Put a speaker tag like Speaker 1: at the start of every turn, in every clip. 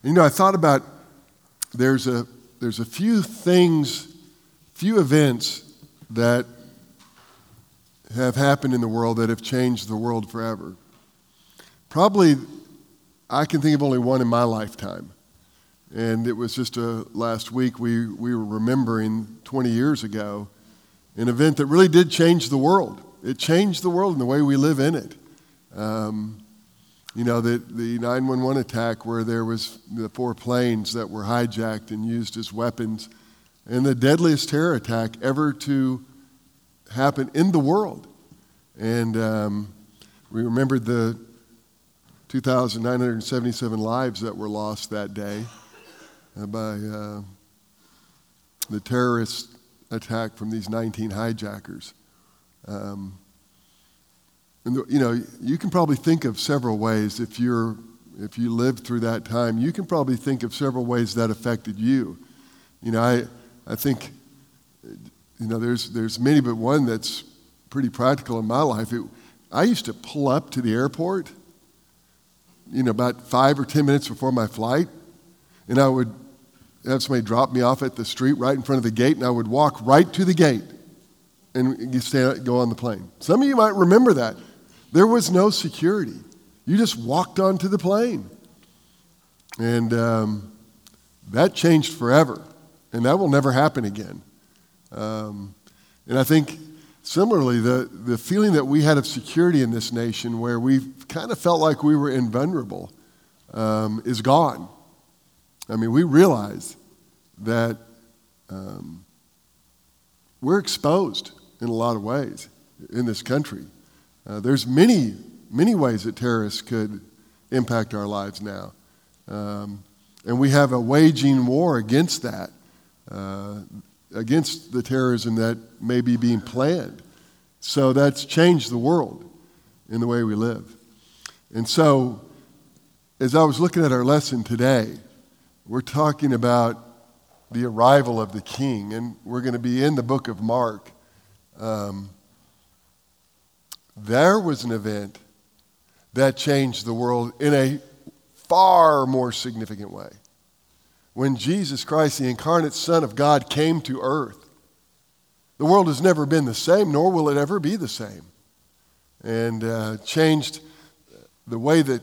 Speaker 1: I thought about there's a few events that have happened in the world that have changed the world forever. Probably, I can think of only one in my lifetime. And it was just last week we were remembering 20 years ago an event that really did change the world. It changed the world and the way we live in it. The 9/11 attack where there was the 4 planes that were hijacked and used as weapons, and the deadliest terror attack ever to happen in the world. And we remembered the 2,977 lives that were lost that day by the terrorist attack from these 19 hijackers. You can probably think of several ways if you lived through that time. You can probably think of several ways that affected you. I think there's many, but one that's pretty practical in my life. I used to pull up to the airport, about 5 or 10 minutes before my flight, and I would have somebody drop me off at the street right in front of the gate, and I would walk right to the gate and go on the plane. Some of you might remember that. There was no security. You just walked onto the plane. And that changed forever, and that will never happen again. And I think, similarly, the feeling that we had of security in this nation where we kind of felt like we were invulnerable is gone. I mean, we realize that we're exposed in a lot of ways in this country. There's many, many ways that terrorists could impact our lives now. And we have a waging war against that, against the terrorism that may be being planned. So that's changed the world in the way we live. And so, as I was looking at our lesson today, we're talking about the arrival of the King, and we're going to be in the book of Mark. There was an event that changed the world in a far more significant way. When Jesus Christ, the incarnate Son of God, came to earth, the world has never been the same, nor will it ever be the same, and changed the way that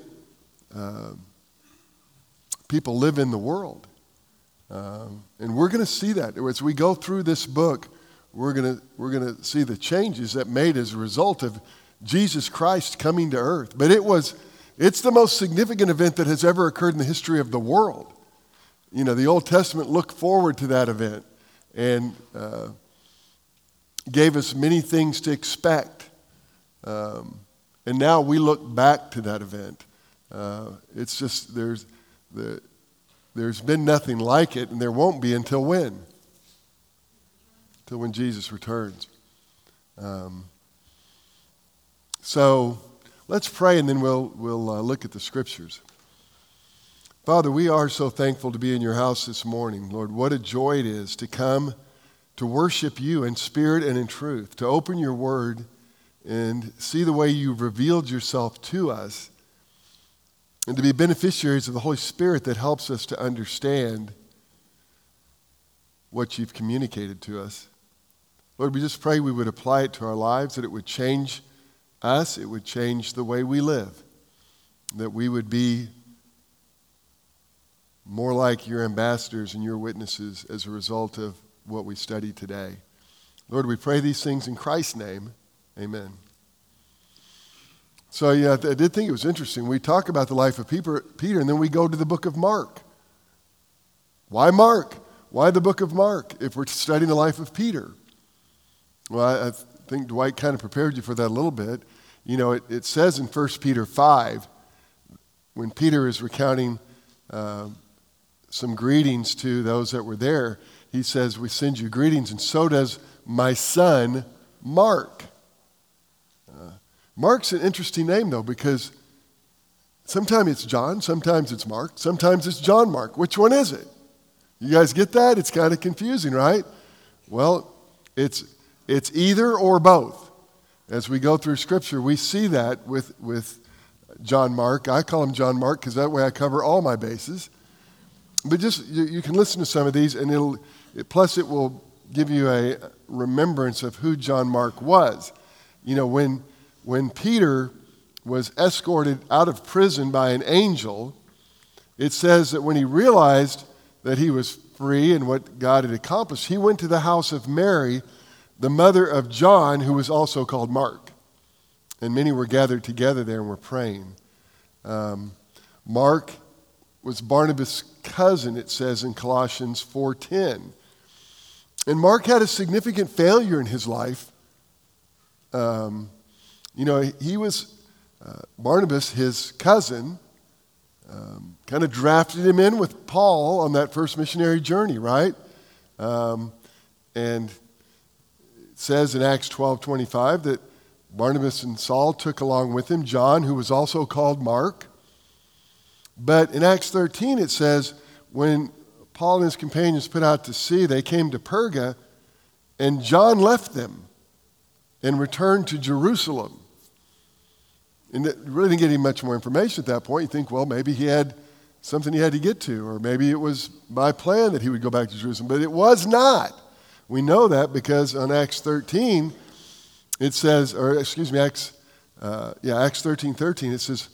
Speaker 1: people live in the world. And we're going to see that. As we go through this book, we're going to see the changes that made as a result of Jesus Christ coming to earth. But it's the most significant event that has ever occurred in the history of the world. The Old Testament looked forward to that event and gave us many things to expect. And now we look back to that event. It's just there's been nothing like it, and there won't be until when? Until when Jesus returns. So let's pray, and then we'll look at the scriptures. Father, we are so thankful to be in your house this morning. Lord, what a joy it is to come to worship you in spirit and in truth, to open your word and see the way you've revealed yourself to us, and to be beneficiaries of the Holy Spirit that helps us to understand what you've communicated to us. Lord, we just pray we would apply it to our lives, that it would change us, it would change the way we live, that we would be more like your ambassadors and your witnesses as a result of what we study today. Lord, we pray these things in Christ's name. Amen. So I did think it was interesting. We talk about the life of Peter, and then we go to the book of Mark. Why Mark? Why the book of Mark if we're studying the life of Peter? Well, I think Dwight kind of prepared you for that a little bit. It says in 1 Peter 5, when Peter is recounting some greetings to those that were there, he says, we send you greetings, and so does my son, Mark. Mark's an interesting name, though, because sometimes it's John, sometimes it's Mark, sometimes it's John Mark. Which one is it? You guys get that? It's kind of confusing, right? Well, it's either or both. As we go through Scripture, we see that with John Mark. I call him John Mark because that way I cover all my bases. But just, you can listen to some of these, and it will give you a remembrance of who John Mark was. You know, when Peter was escorted out of prison by an angel, it says that when he realized that he was free and what God had accomplished, he went to the house of Mary, the mother of John, who was also called Mark. And many were gathered together there and were praying. Mark was Barnabas' cousin, it says in Colossians 4:10. And Mark had a significant failure in his life. He was Barnabas, his cousin, kind of drafted him in with Paul on that first missionary journey, right? And it says in Acts 12:25 that Barnabas and Saul took along with him John, who was also called Mark. But in Acts 13 it says, when Paul and his companions put out to sea, they came to Perga, and John left them and returned to Jerusalem. And it really didn't get any much more information at that point. You think, well, maybe he had something he had to get to, or maybe it was by plan that he would go back to Jerusalem. But it was not. We know that because on Acts 13, it says, Acts 13:13, it says,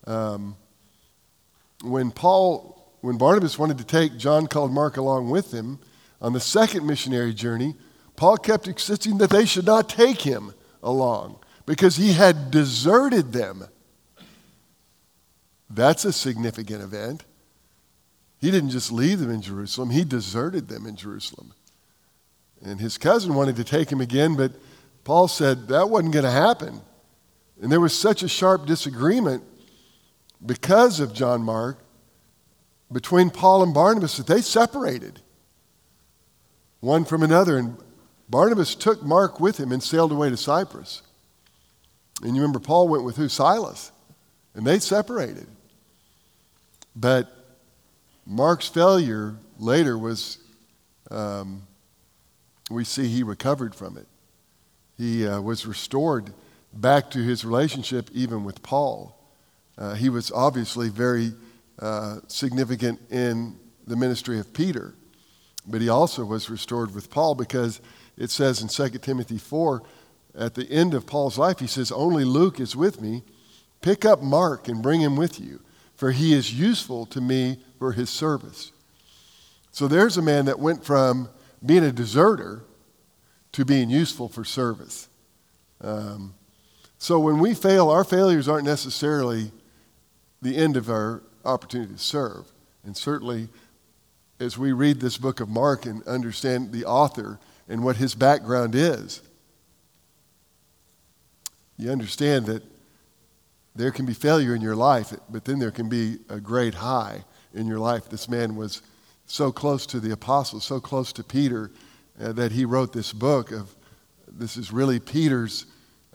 Speaker 1: when Barnabas wanted to take John called Mark along with him on the second missionary journey, Paul kept insisting that they should not take him along because he had deserted them. That's a significant event. He didn't just leave them in Jerusalem, he deserted them in Jerusalem. And his cousin wanted to take him again, but Paul said that wasn't going to happen. And there was such a sharp disagreement because of John Mark between Paul and Barnabas that they separated one from another. And Barnabas took Mark with him and sailed away to Cyprus. And you remember Paul went with who? Silas. And they separated. But Mark's failure later was, we see he recovered from it. He was restored back to his relationship even with Paul. He was obviously very significant in the ministry of Peter, but he also was restored with Paul because it says in 2 Timothy 4, at the end of Paul's life, he says, "Only Luke is with me. Pick up Mark and bring him with you, for he is useful to me for his service." So there's a man that went from being a deserter to being useful for service. So when we fail, our failures aren't necessarily the end of our opportunity to serve. And certainly, as we read this book of Mark and understand the author and what his background is, you understand that there can be failure in your life, but then there can be a great high in your life. This man was so close to the apostles, so close to Peter, that he wrote this book this is really Peter's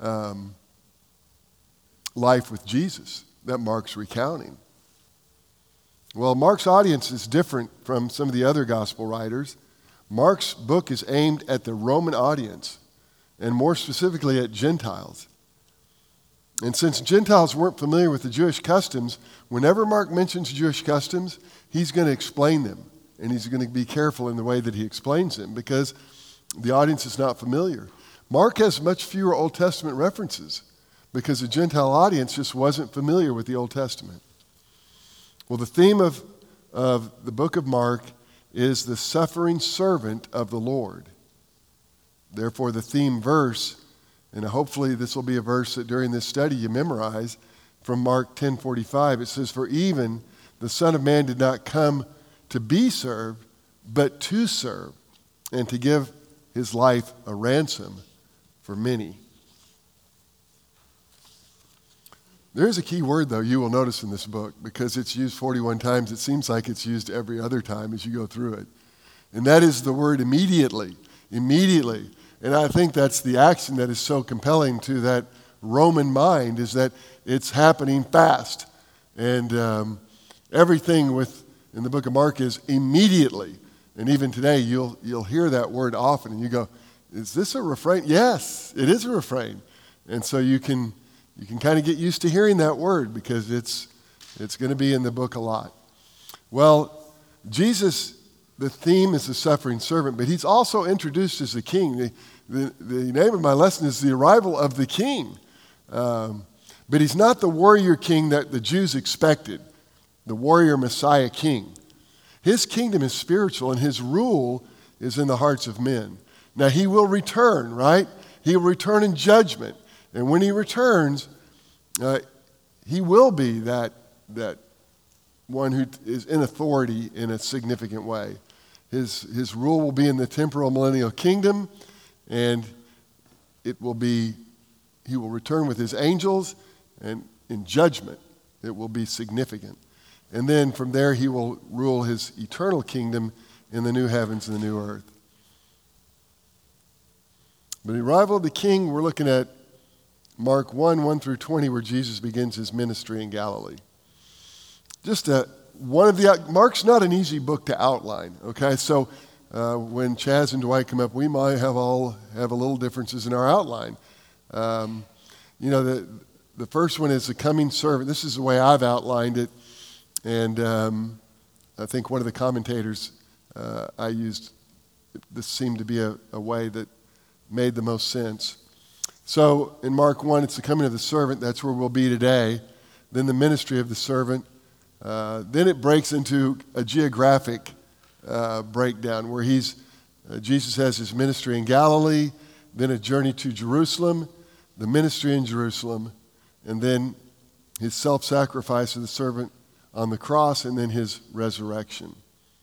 Speaker 1: life with Jesus that Mark's recounting. Well, Mark's audience is different from some of the other gospel writers. Mark's book is aimed at the Roman audience, and more specifically at Gentiles. And since Gentiles weren't familiar with the Jewish customs, whenever Mark mentions Jewish customs, he's going to explain them. And he's going to be careful in the way that he explains them because the audience is not familiar. Mark has much fewer Old Testament references because the Gentile audience just wasn't familiar with the Old Testament. Well, the theme of the book of Mark is the suffering servant of the Lord. Therefore, the theme verse, and hopefully this will be a verse that during this study you memorize, from Mark 10:45, it says, "For even the Son of Man did not come to be served, but to serve, and to give his life a ransom for many." There's a key word, though, you will notice in this book, because it's used 41 times. It seems like it's used every other time as you go through it. And that is the word immediately. Immediately. And I think that's the action that is so compelling to that Roman mind, is that it's happening fast. And everything in the book of Mark is immediately. And even today, you'll hear that word often, and you go, "Is this a refrain?" Yes, it is a refrain. And so you can kind of get used to hearing that word because it's going to be in the book a lot. Well, Jesus, the theme is the suffering servant, but he's also introduced as the king. The name of my lesson is the arrival of the king. But he's not the warrior king that the Jews expected, the warrior Messiah king. His kingdom is spiritual, and his rule is in the hearts of men. Now, he will return, right? He will return in judgment. And when he returns, he will be that one who is in authority in a significant way. His rule will be in the temporal millennial kingdom, and he will return with his angels, and in judgment it will be significant. And then from there he will rule his eternal kingdom in the new heavens and the new earth. But the arrival of the king, we're looking at Mark 1 through 20, where Jesus begins his ministry in Galilee. Mark's not an easy book to outline, okay? So when Chaz and Dwight come up, we might have a little differences in our outline. The first one is the coming servant. This is the way I've outlined it. And I think one of the commentators I used, this seemed to be a way that made the most sense. So in Mark 1, it's the coming of the servant. That's where we'll be today. Then the ministry of the servant. Then it breaks into a geographic breakdown where Jesus has his ministry in Galilee, then a journey to Jerusalem, the ministry in Jerusalem, and then his self-sacrifice of the servant on the cross, and then his resurrection.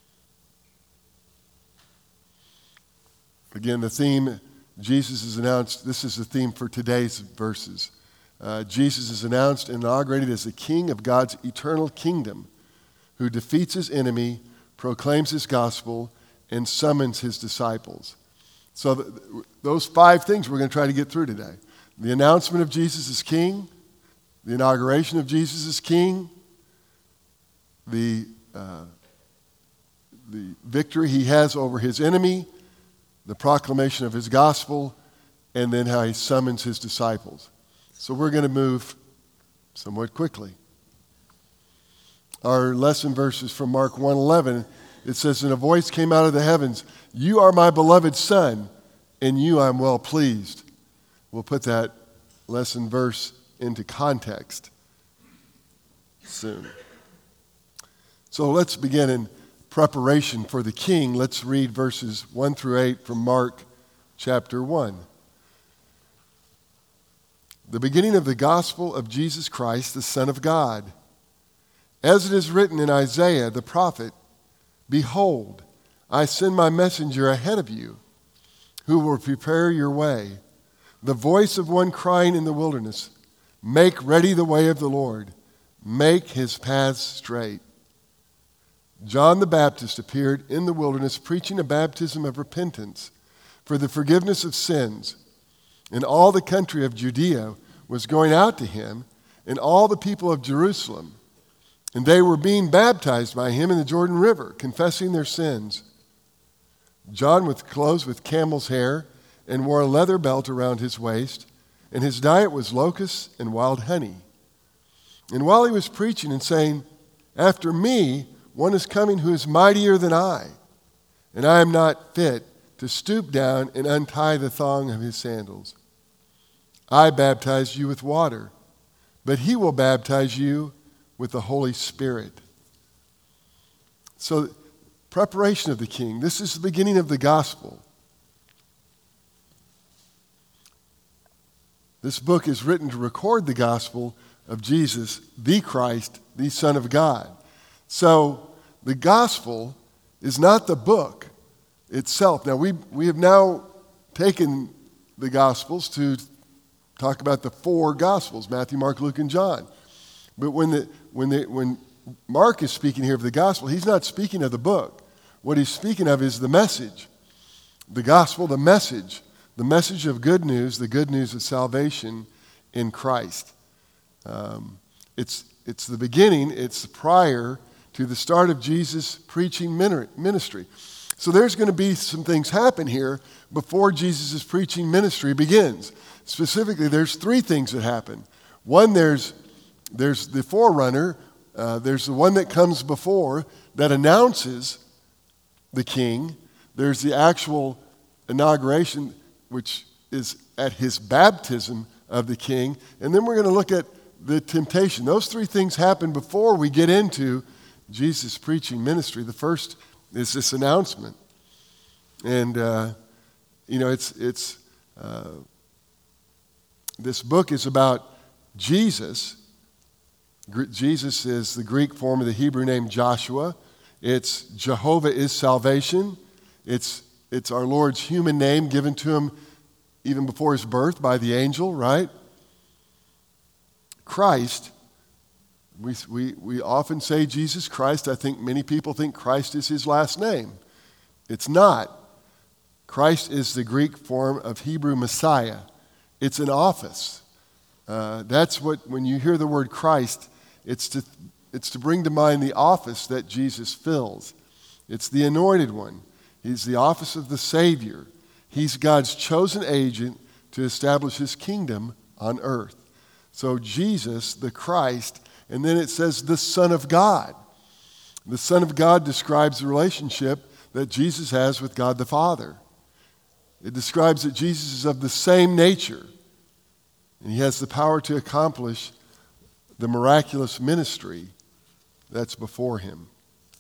Speaker 1: Again, the theme, Jesus is announced, this is the theme for today's verses. Jesus is announced and inaugurated as the king of God's eternal kingdom, who defeats his enemy, proclaims his gospel, and summons his disciples. So those 5 things we're going to try to get through today. The announcement of Jesus as king, the inauguration of Jesus as king, the victory he has over his enemy, the proclamation of his gospel, and then how he summons his disciples. So we're going to move somewhat quickly. Our lesson verse is from Mark 1:11. It says, "And a voice came out of the heavens, 'You are my beloved Son, in you I am well pleased.'" We'll put that lesson verse into context soon. So let's begin in preparation for the king. Let's read verses 1 through 8 from Mark chapter 1. The beginning of the gospel of Jesus Christ, the Son of God. As it is written in Isaiah the prophet, "Behold, I send my messenger ahead of you, who will prepare your way. The voice of one crying in the wilderness, make ready the way of the Lord, make his paths straight." John the Baptist appeared in the wilderness preaching a baptism of repentance for the forgiveness of sins. And all the country of Judea was going out to him, and all the people of Jerusalem. And they were being baptized by him in the Jordan River, confessing their sins. John was clothed with camel's hair and wore a leather belt around his waist, and his diet was locusts and wild honey. And while he was preaching and saying, "After me, one is coming who is mightier than I, and I am not fit to stoop down and untie the thong of his sandals. I baptize you with water, but he will baptize you with the Holy Spirit." So, preparation of the king. This is the beginning of the gospel. This book is written to record the gospel of Jesus, the Christ, the Son of God. So, the gospel is not the book itself. Now, we have now taken the gospels to talk about the 4 gospels, Matthew, Mark, Luke, and John. But when Mark is speaking here of the gospel, he's not speaking of the book. What he's speaking of is the message. The gospel, the message of good news, the good news of salvation in Christ. It's the beginning, it's prior to the start of Jesus' preaching ministry. So there's going to be some things happen here before Jesus' preaching ministry begins. Specifically, there's 3 things that happen. One, there's the forerunner, There's the one that comes before that announces the king. There's the actual inauguration, which is at his baptism of the king. And then we're going to look at the temptation. Those three things happen before we get into Jesus' preaching ministry. The first is this announcement. And, this book is about Jesus. Jesus is the Greek form of the Hebrew name Joshua. It's Jehovah is salvation. It's our Lord's human name given to him even before his birth by the angel, right? Christ, we often say Jesus Christ. I think many people think Christ is his last name. It's not. Christ is the Greek form of Hebrew Messiah. It's an office. That's what, when you hear the word Christ, it's to bring to mind the office that Jesus fills. It's the anointed one. He's the office of the Savior. He's God's chosen agent to establish his kingdom on earth. So Jesus, the Christ, and then it says the Son of God. The Son of God describes the relationship that Jesus has with God the Father. It describes that Jesus is of the same nature, and he has the power to accomplish the miraculous ministry that's before him.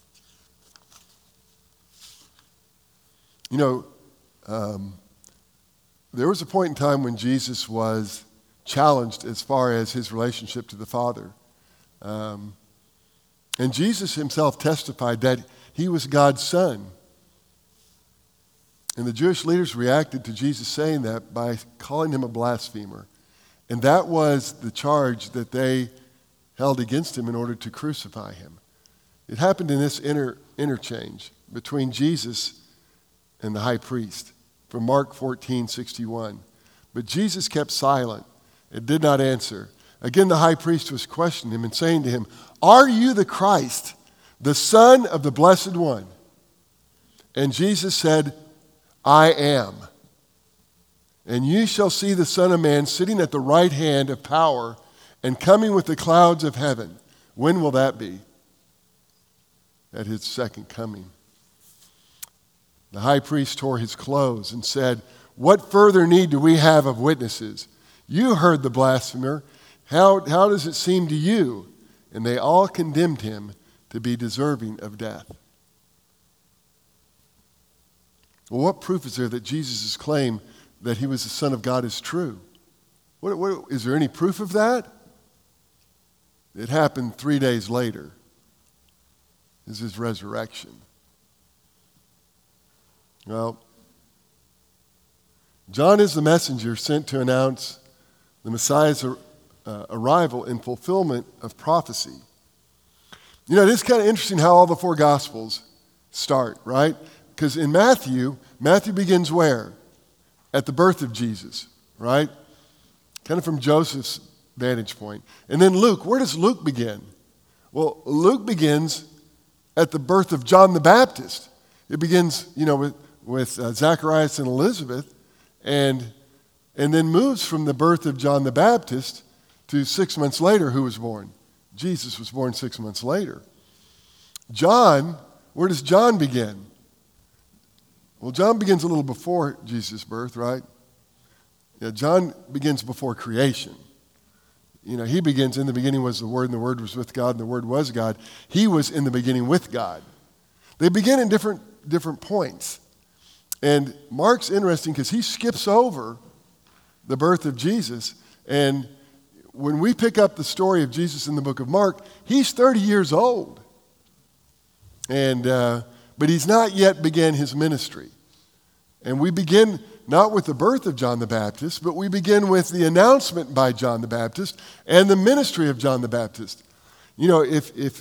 Speaker 1: There was a point in time when Jesus was challenged as far as his relationship to the Father. And Jesus himself testified that he was God's son. And the Jewish leaders reacted to Jesus saying that by calling him a blasphemer. And that was the charge that they held against him in order to crucify him. It happened in this interchange between Jesus and the high priest from Mark 14:61. But Jesus kept silent and did not answer. Again, the high priest was questioning him and saying to him, "Are you the Christ, the Son of the Blessed One?" And Jesus said, "I am. And you shall see the Son of Man sitting at the right hand of power and coming with the clouds of heaven." When will that be? At his second coming. The high priest tore his clothes and said, "What further need do we have of witnesses? You heard the blasphemer. How does it seem to you?" And they all condemned him to be deserving of death. Well, what proof is there that Jesus' claim that he was the Son of God is true? Is there any proof of that? It happened 3 days later. Is his resurrection. Well, John is the messenger sent to announce the Messiah's arrival in fulfillment of prophecy. It is kind of interesting how all the four Gospels start, right? Because in Matthew begins where? At the birth of Jesus, right? Kind of from Joseph's vantage point. And then Luke, where does Luke begin? Well, Luke begins at the birth of John the Baptist. It begins, with Zacharias and Elizabeth, and then moves from the birth of John the Baptist to 6 months later, who was born? Jesus was born 6 months later. John, where does John begin? Well, John begins a little before Jesus' birth, right? Yeah, John begins before creation. He begins, in the beginning was the Word, and the Word was with God, and the Word was God. He was in the beginning with God. They begin in different points. And Mark's interesting because he skips over the birth of Jesus. And when we pick up the story of Jesus in the book of Mark, he's 30 years old. But he's not yet began his ministry. And we begin not with the birth of John the Baptist, but we begin with the announcement by John the Baptist and the ministry of John the Baptist. If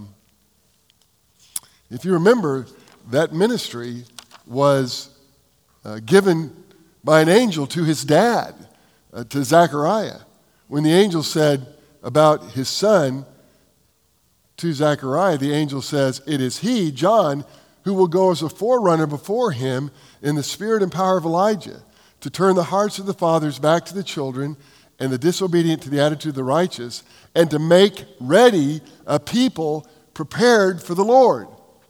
Speaker 1: you remember, that ministry was given by an angel to his dad, to Zechariah. When the angel said about his son to Zechariah, the angel says, "It is he, John, who will go as a forerunner before him in the spirit and power of Elijah, to turn the hearts of the fathers back to the children and the disobedient to the attitude of the righteous, and to make ready a people prepared for the Lord.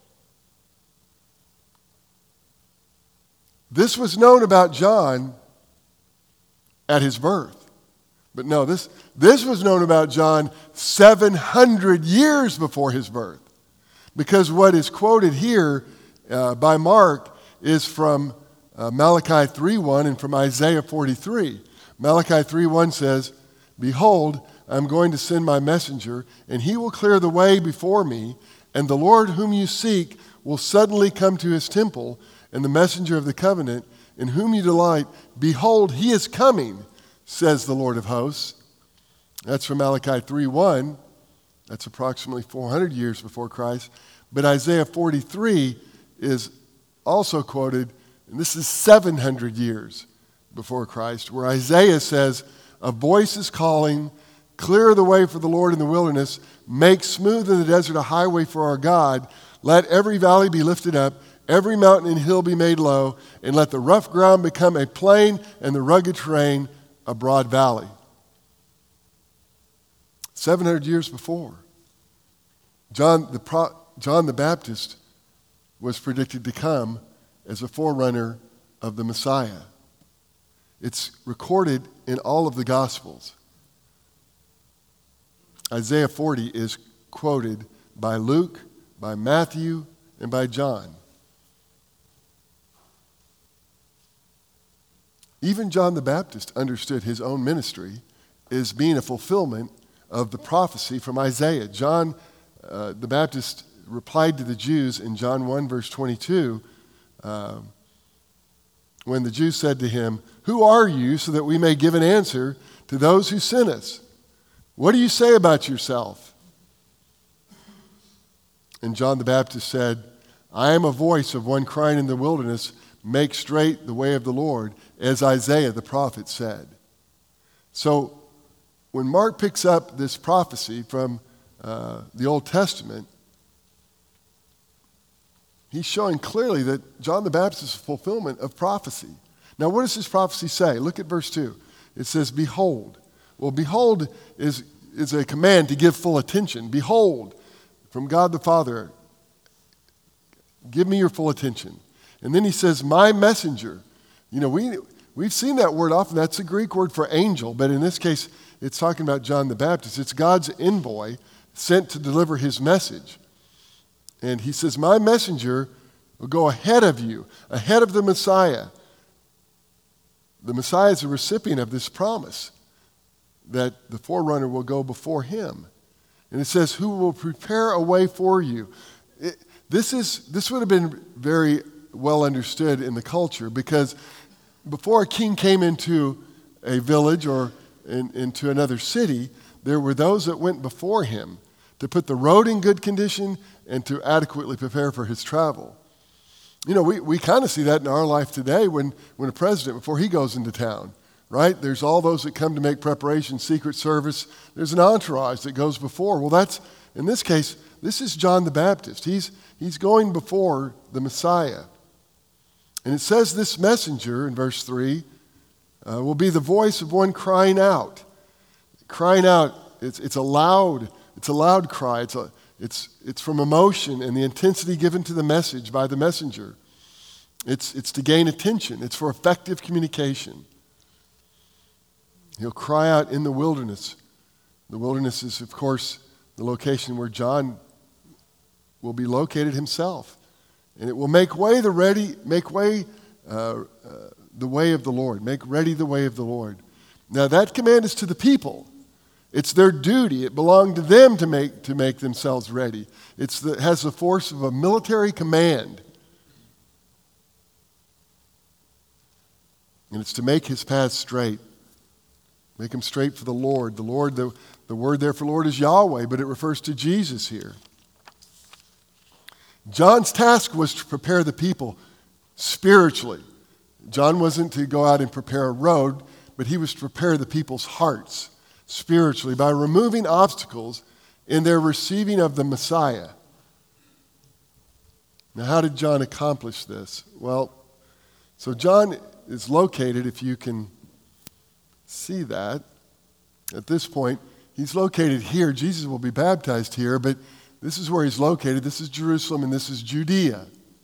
Speaker 1: This was known about John at his birth. But no, this was known about John 700 years before his birth. Because what is quoted here by Mark is from Malachi 3:1 and from Isaiah 43. Malachi 3:1 says, "Behold, I am going to send my messenger, and he will clear the way before me, and the Lord whom you seek will suddenly come to his temple, and the messenger of the covenant in whom you delight, behold, he is coming, says the Lord of hosts." That's from Malachi 3:1. That's approximately 400 years before Christ. But Isaiah 43 is also quoted, and this is 700 years before Christ, where Isaiah says, "A voice is calling, clear the way for the Lord in the wilderness, make smooth in the desert a highway for our God. Let every valley be lifted up, every mountain and hill be made low, and let the rough ground become a plain and the rugged terrain a broad valley." 700 years before. John the Baptist was predicted to come as a forerunner of the Messiah. It's recorded in all of the Gospels. Isaiah 40 is quoted by Luke, by Matthew, and by John. Even John the Baptist understood his own ministry as being a fulfillment of the prophecy from Isaiah. John the Baptist replied to the Jews in John 1, verse 22, when the Jews said to him, "Who are you, so that we may give an answer to those who sent us? What do you say about yourself?" And John the Baptist said, "I am a voice of one crying in the wilderness, make straight the way of the Lord, as Isaiah the prophet said." So when Mark picks up this prophecy from the Old Testament, he's showing clearly that John the Baptist is a fulfillment of prophecy. Now, what does this prophecy say? Look at verse 2. It says, "Behold." Well, behold is a command to give full attention. Behold, from God the Father, give me your full attention. And then he says, "My messenger." You know, we've seen that word often. That's a Greek word for angel, but in this case, it's talking about John the Baptist. It's God's envoy sent to deliver his message. And he says, "My messenger will go ahead of you, ahead of the Messiah." The Messiah is a recipient of this promise that the forerunner will go before him. And it says, "Who will prepare a way for you." This would have been very well understood in the culture, because before a king came into a village or into another city, there were those that went before him to put the road in good condition and to adequately prepare for his travel. You know, we kind of see that in our life today when a president, before he goes into town, right? There's all those that come to make preparations, Secret Service. There's an entourage that goes before. Well, that's, in this case, this is John the Baptist. He's going before the Messiah. And it says this messenger, in verse 3, will be the voice of one crying out. Crying out, it's a loud cry. It's from emotion and the intensity given to the message by the messenger. It's to gain attention. It's for effective communication. He'll cry out in the wilderness. The wilderness is, of course, the location where John will be located himself. And it will make way the way of the Lord. Make ready the way of the Lord. Now that command is to the people. It's their duty. It belonged to them to make themselves ready. It has the force of a military command. And it's to make his path straight. Make him straight for the Lord. The Lord, the word there for Lord is Yahweh, but it refers to Jesus here. John's task was to prepare the people spiritually. John wasn't to go out and prepare a road, but he was to prepare the people's hearts spiritually by removing obstacles in their receiving of the Messiah. Now, how did John accomplish this? Well, so John is located, if you can see that, At this point, he's located here. Jesus will be baptized here, but this is where he's located. This is Jerusalem, and this is Judea.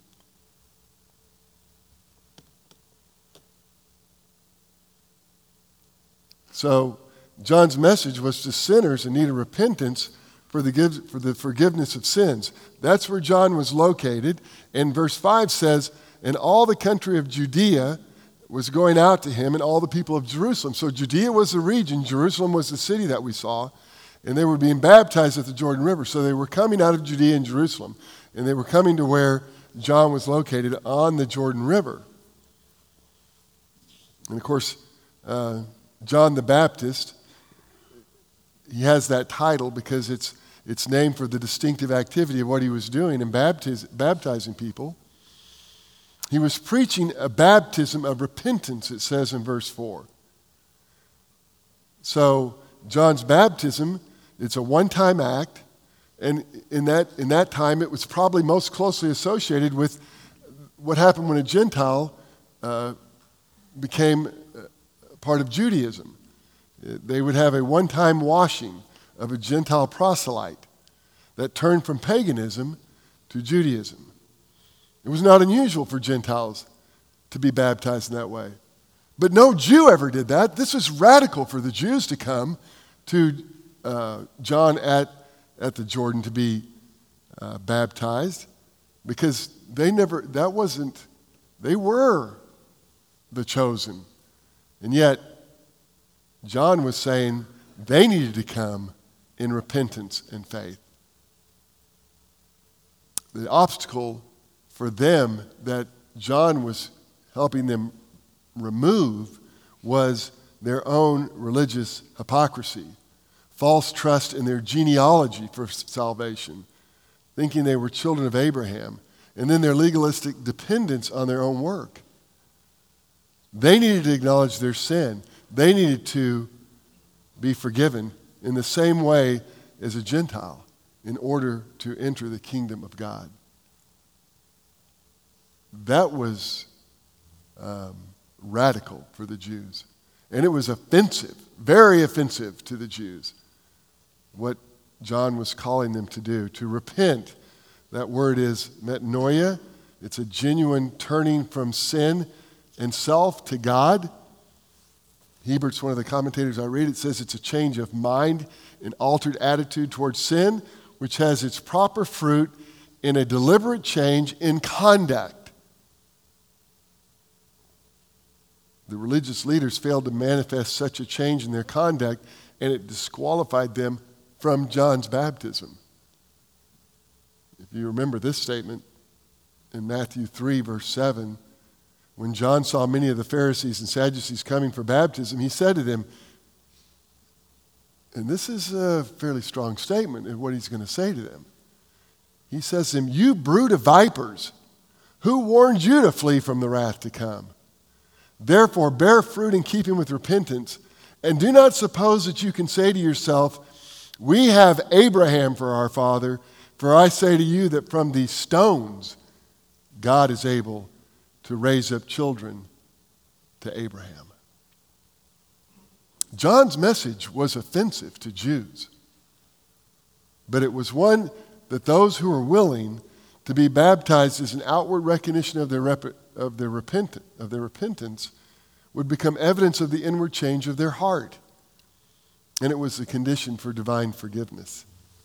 Speaker 1: So John's message was to sinners in need of repentance for the forgiveness of sins. That's where John was located. And verse 5 says, and all the country of Judea was going out to him, and all the people of Jerusalem. So Judea was the region, Jerusalem was the city that we saw, and they were being baptized at the Jordan River. So they were coming out of Judea and Jerusalem, and they were coming to where John was located on the Jordan River. And of course, John the Baptist, he has that title because it's named for the distinctive activity of what he was doing in baptizing people. He was preaching a baptism of repentance, it says in verse 4. So John's baptism, it's a one-time act, and in that time it was probably most closely associated with what happened when a Gentile became part of Judaism. They would have a one-time washing of a Gentile proselyte that turned from paganism to Judaism. It was not unusual for Gentiles to be baptized in that way. But no Jew ever did that. This was radical for the Jews to come to John at the Jordan to be baptized, because they were the chosen. And yet, John was saying they needed to come in repentance and faith. The obstacle for them that John was helping them remove was their own religious hypocrisy, false trust in their genealogy for salvation, thinking they were children of Abraham, and then their legalistic dependence on their own work. They needed to acknowledge their sin. They needed to be forgiven in the same way as a Gentile in order to enter the kingdom of God. That was radical for the Jews. And it was offensive, very offensive to the Jews, what John was calling them to do, to repent. That word is metanoia. It's a genuine turning from sin and self to God. Hebert's one of the commentators I read. It says it's a change of mind, an altered attitude towards sin, which has its proper fruit in a deliberate change in conduct. The religious leaders failed to manifest such a change in their conduct, and it disqualified them from John's baptism. If you remember this statement in Matthew 3, verse 7, when John saw many of the Pharisees and Sadducees coming for baptism, he said to them, and this is a fairly strong statement in what he's going to say to them. He says to them, "You brood of vipers, who warned you to flee from the wrath to come? Therefore, bear fruit in keeping with repentance, and do not suppose that you can say to yourself, 'We have Abraham for our father,' for I say to you that from these stones God is able to raise up children to Abraham." John's message was offensive to Jews, but it was one that those who were willing to be baptized as an outward recognition of their repentance would become evidence of the inward change of their heart. And it was the condition for divine forgiveness.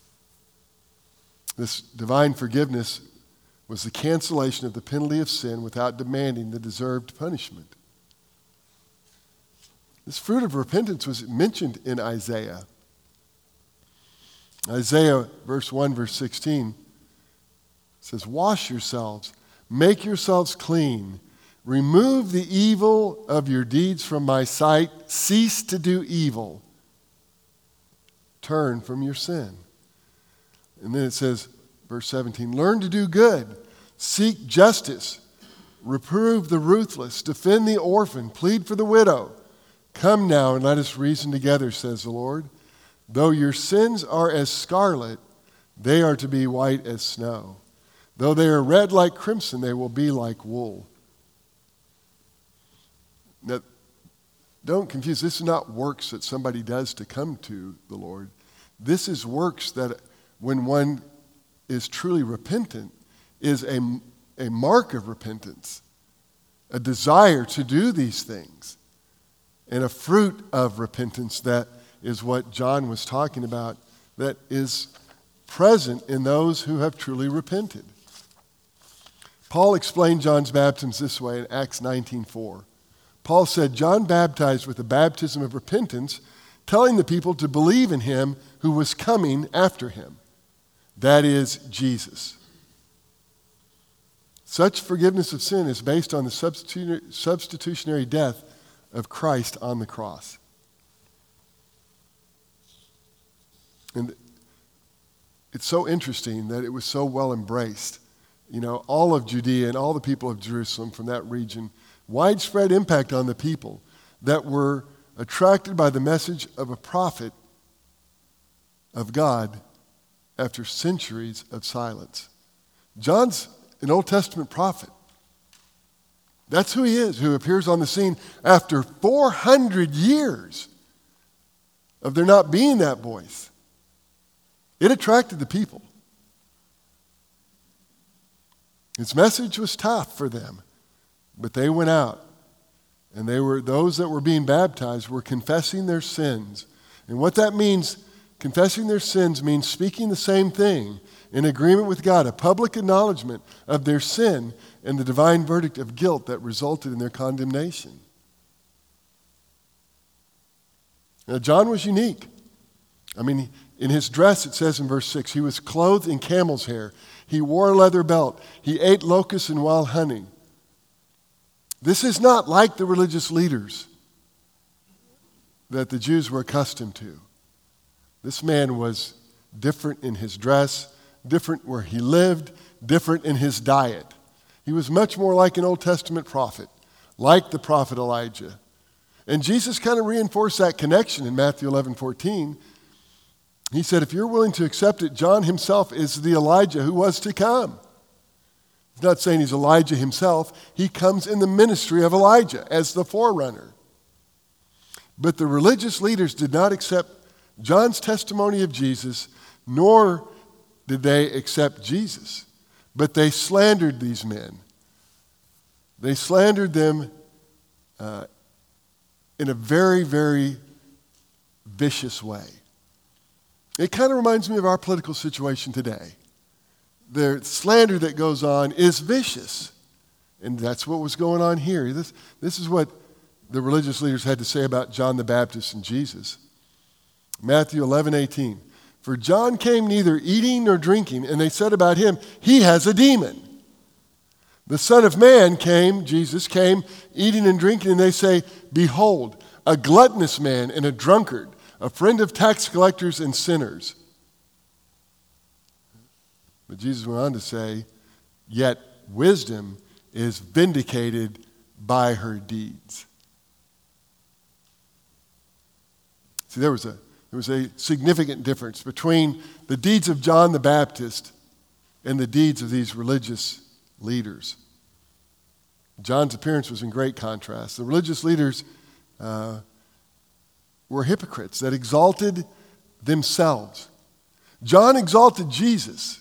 Speaker 1: This divine forgiveness was the cancellation of the penalty of sin without demanding the deserved punishment. This fruit of repentance was mentioned in Isaiah. Isaiah verse 1, verse 16 says, "Wash yourselves, make yourselves clean. Remove the evil of your deeds from my sight. Cease to do evil. Turn from your sin." And then it says, verse 17, "Learn to do good. Seek justice. Reprove the ruthless. Defend the orphan. Plead for the widow. Come now and let us reason together, says the Lord. Though your sins are as scarlet, they are to be white as snow. Though they are red like crimson, they will be like wool." Now, don't confuse. This is not works that somebody does to come to the Lord. This is works that when one is truly repentant is a mark of repentance, a desire to do these things, and a fruit of repentance that is what John was talking about, that is present in those who have truly repented. Paul explained John's baptism this way in Acts 19:4. Paul said, John baptized with the baptism of repentance, telling the people to believe in him who was coming after him. That is Jesus. Such forgiveness of sin is based on the substitutionary death of Christ on the cross. And it's so interesting that it was so well embraced. You know, all of Judea and all the people of Jerusalem from that region, widespread impact on the people that were attracted by the message of a prophet of God after centuries of silence. John's an Old Testament prophet. That's who he is, who appears on the scene after 400 years of there not being that voice. It attracted the people. His message was tough for them, but they went out, and those that were being baptized were confessing their sins. And what that means, confessing their sins, means speaking the same thing in agreement with God, a public acknowledgement of their sin and the divine verdict of guilt that resulted in their condemnation. Now, John was unique. I mean, in his dress, it says in verse 6, he was clothed in camel's hair. He wore a leather belt. He ate locusts and wild honey. This is not like the religious leaders that the Jews were accustomed to. This man was different in his dress, different where he lived, different in his diet. He was much more like an Old Testament prophet, like the prophet Elijah. And Jesus kind of reinforced that connection in Matthew 11:14. He said, if you're willing to accept it, John himself is the Elijah who was to come. He's not saying he's Elijah himself. He comes in the ministry of Elijah as the forerunner. But the religious leaders did not accept John's testimony of Jesus, nor did they accept Jesus. But they slandered these men. They slandered them in a very, very vicious way. It kind of reminds me of our political situation today. The slander that goes on is vicious. And that's what was going on here. This is what the religious leaders had to say about John the Baptist and Jesus. Matthew 11:18. For John came neither eating nor drinking, and they said about him, he has a demon. The Son of Man came, Jesus came, eating and drinking, and they say, behold, a gluttonous man and a drunkard, a friend of tax collectors and sinners. But Jesus went on to say, yet wisdom is vindicated by her deeds. See, there was a significant difference between the deeds of John the Baptist and the deeds of these religious leaders. John's appearance was in great contrast. The religious leaders were hypocrites that exalted themselves. John exalted Jesus.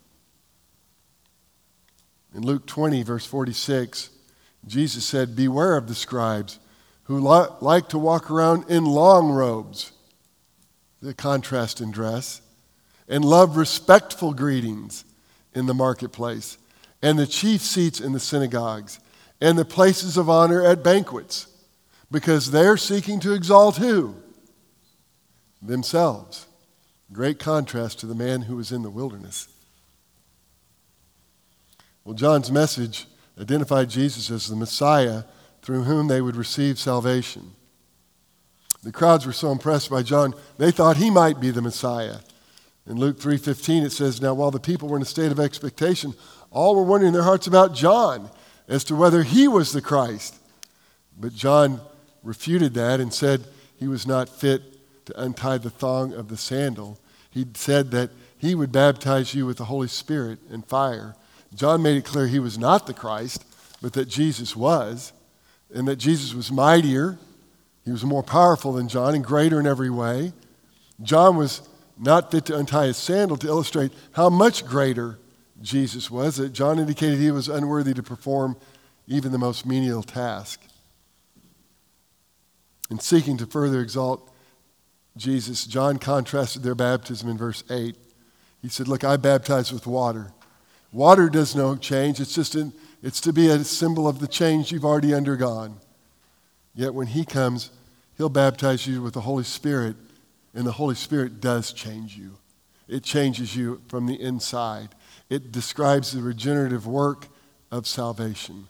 Speaker 1: In Luke 20, verse 46, Jesus said, beware of the scribes who like to walk around in long robes, the contrast in dress, and love respectful greetings in the marketplace, and the chief seats in the synagogues, and the places of honor at banquets, because they're seeking to exalt who? Themselves. Great contrast to the man who was in the wilderness. Well, John's message identified Jesus as the Messiah through whom they would receive salvation. The crowds were so impressed by John, they thought he might be the Messiah. In Luke 3:15, it says, now while the people were in a state of expectation, all were wondering in their hearts about John as to whether he was the Christ. But John refuted that and said he was not fit to untie the thong of the sandal. He said that he would baptize you with the Holy Spirit and fire. John made it clear he was not the Christ, but that Jesus was, and that Jesus was mightier. He was more powerful than John and greater in every way. John was not fit to untie his sandal to illustrate how much greater Jesus was. That John indicated he was unworthy to perform even the most menial task. In seeking to further exalt Jesus, John contrasted their baptism in verse 8. He said, look, I baptize with water. Water does no change. It's to be a symbol of the change you've already undergone. Yet when he comes, he'll baptize you with the Holy Spirit, and the Holy Spirit does change you. It changes you from the inside. It describes the regenerative work of salvation.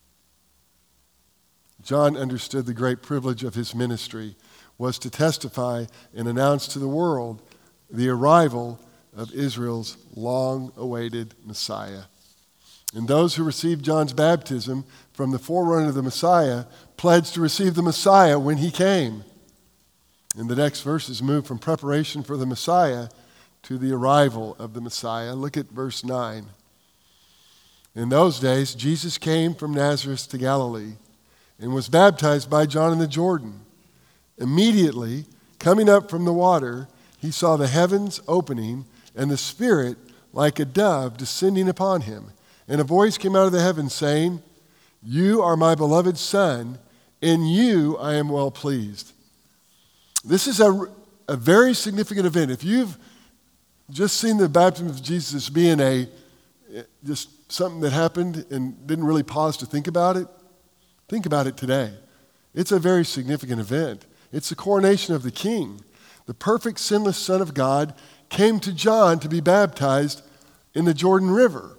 Speaker 1: John understood the great privilege of his ministry was to testify and announce to the world the arrival of Israel's long-awaited Messiah. And those who received John's baptism from the forerunner of the Messiah pledged to receive the Messiah when he came. And the next verses move from preparation for the Messiah to the arrival of the Messiah. Look at verse 9. In those days, Jesus came from Nazareth to Galilee and was baptized by John in the Jordan. Immediately, coming up from the water, he saw the heavens opening and the Spirit like a dove descending upon him. And a voice came out of the heavens saying, you are my beloved Son, in you I am well pleased. This is a very significant event. If you've just seen the baptism of Jesus being just something that happened and didn't really pause to think about it, think about it today. It's a very significant event. It's the coronation of the King. The perfect, sinless Son of God came to John to be baptized in the Jordan River.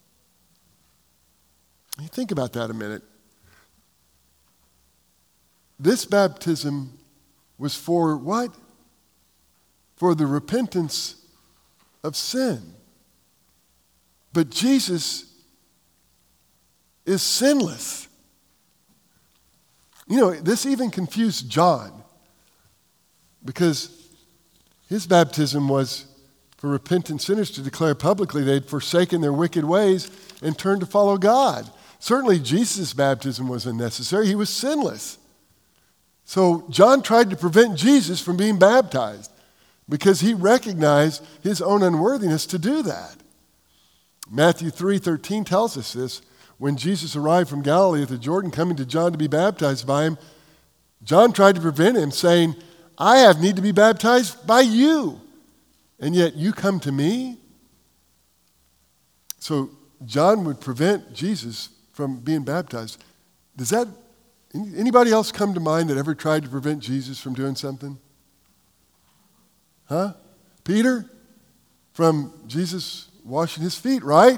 Speaker 1: You think about that a minute. This baptism was for what? For the repentance of sin. But Jesus is sinless. You know, this even confused John because his baptism was for repentant sinners to declare publicly they'd forsaken their wicked ways and turned to follow God. Certainly Jesus' baptism was unnecessary. He was sinless. So John tried to prevent Jesus from being baptized because he recognized his own unworthiness to do that. Matthew 3:13 tells us this. When Jesus arrived from Galilee at the Jordan, coming to John to be baptized by him, John tried to prevent him, saying, I have need to be baptized by you, and yet you come to me? So John would prevent Jesus from being baptized. Does that, anybody else come to mind that ever tried to prevent Jesus from doing something? Huh? Peter? From Jesus washing his feet, right?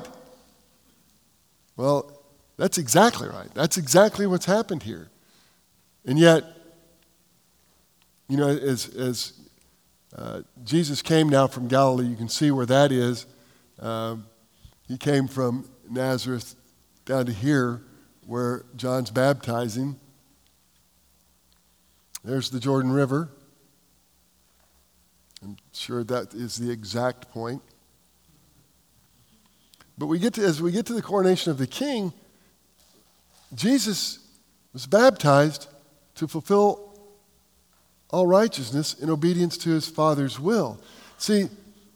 Speaker 1: Well, that's exactly right. That's exactly what's happened here. And yet, you know, as Jesus came now from Galilee, you can see where that is. He came from Nazareth down to here where John's baptizing. There's the Jordan River. I'm sure that is the exact point. But as we get to the coronation of the King, Jesus was baptized to fulfill all righteousness in obedience to his Father's will. See,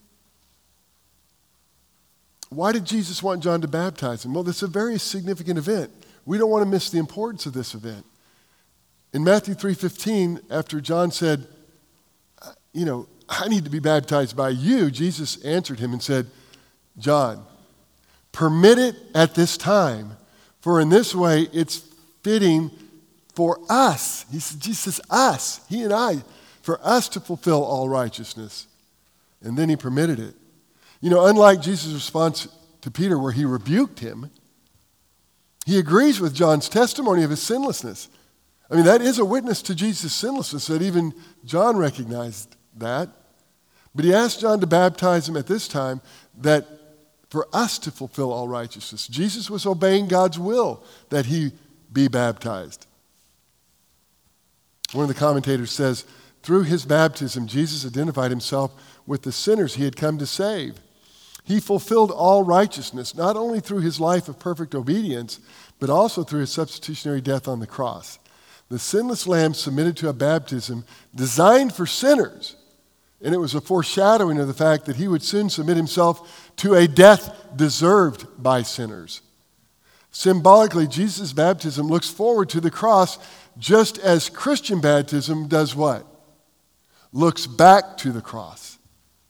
Speaker 1: why did Jesus want John to baptize him? Well, this is a very significant event. We don't want to miss the importance of this event. In Matthew 3:15, after John said, you know, I need to be baptized by you, Jesus answered him and said, John, permit it at this time, for in this way it's fitting for us. He said, Jesus, us, he and I, for us to fulfill all righteousness. And then he permitted it. You know, unlike Jesus' response to Peter where he rebuked him, he agrees with John's testimony of his sinlessness. I mean, that is a witness to Jesus' sinlessness that even John recognized that. But he asked John to baptize him at this time that for us to fulfill all righteousness. Jesus was obeying God's will that he be baptized. One of the commentators says, through his baptism, Jesus identified himself with the sinners he had come to save. He fulfilled all righteousness, not only through his life of perfect obedience, but also through his substitutionary death on the cross. The sinless lamb submitted to a baptism designed for sinners, and it was a foreshadowing of the fact that he would soon submit himself to a death deserved by sinners. Symbolically, Jesus' baptism looks forward to the cross, just as Christian baptism does what? Looks back to the cross.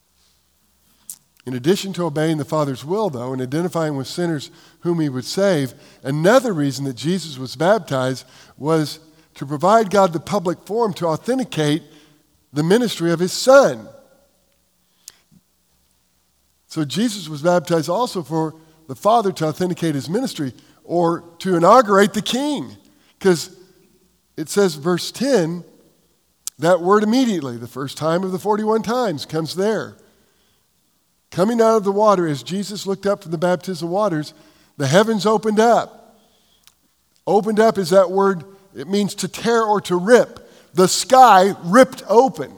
Speaker 1: In addition to obeying the Father's will, though, and identifying with sinners whom he would save, another reason that Jesus was baptized was to provide God the public forum to authenticate the ministry of his Son. So Jesus was baptized also for the Father to authenticate his ministry or to inaugurate the King. Because it says, verse 10, that word immediately, the first time of the 41 times, comes there. Coming out of the water, as Jesus looked up from the baptismal waters, the heavens opened up. Opened up is that word, it means to tear or to rip. The sky ripped open.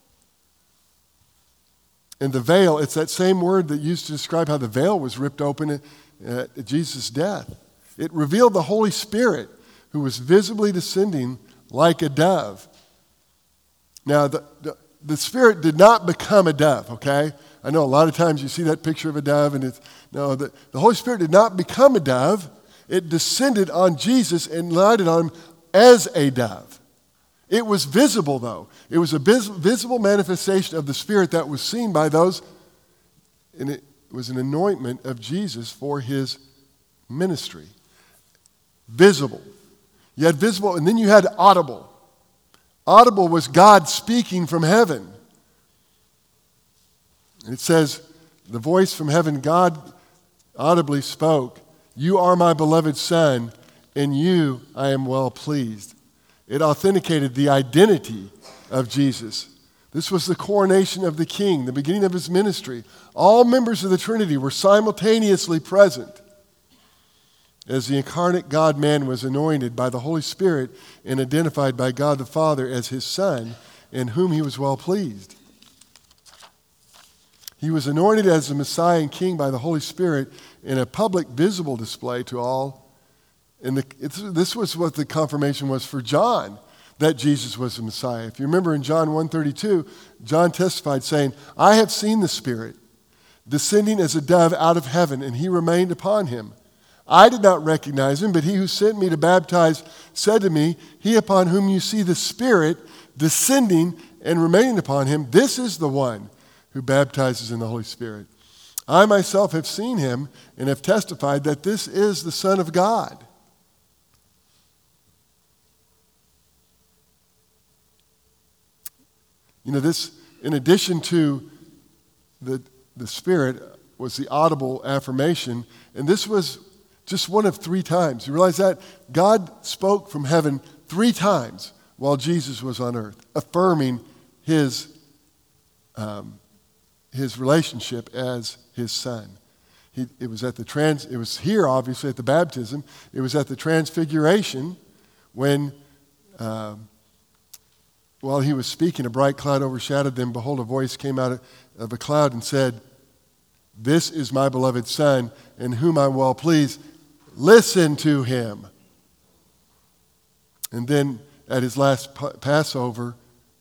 Speaker 1: And the veil, it's that same word that used to describe how the veil was ripped open at Jesus' death. It revealed the Holy Spirit, who was visibly descending like a dove. Now, the Spirit did not become a dove, okay? I know a lot of times you see that picture of a dove, and the Holy Spirit did not become a dove. It descended on Jesus and lighted on him as a dove. It was visible, though. It was a visible manifestation of the Spirit that was seen by those, and it was an anointment of Jesus for his ministry. Visible. You had visible, and then you had audible. Audible was God speaking from heaven. It says, the voice from heaven, God audibly spoke, "You are my beloved Son, in you I am well pleased." It authenticated the identity of Jesus. This was the coronation of the King, the beginning of his ministry. All members of the Trinity were simultaneously present as the incarnate God-man was anointed by the Holy Spirit and identified by God the Father as his Son, in whom he was well pleased. He was anointed as the Messiah and King by the Holy Spirit in a public, visible display to all. And this was what the confirmation was for John, that Jesus was the Messiah. If you remember in John 1:32, John testified saying, "I have seen the Spirit descending as a dove out of heaven, and he remained upon him. I did not recognize him, but he who sent me to baptize said to me, 'He upon whom you see the Spirit descending and remaining upon him, this is the one who baptizes in the Holy Spirit.' I myself have seen him and have testified that this is the Son of God." You know, this, in addition to the Spirit, was the audible affirmation, and this was just one of 3 times. You realize that? God spoke from heaven 3 times while Jesus was on earth, affirming his relationship as his Son. It was here, obviously, at the baptism. It was at the transfiguration when, while he was speaking, a bright cloud overshadowed them. Behold, a voice came out of a cloud and said, "This is my beloved Son, in whom I'm well pleased. Listen to him." And then at his last Passover,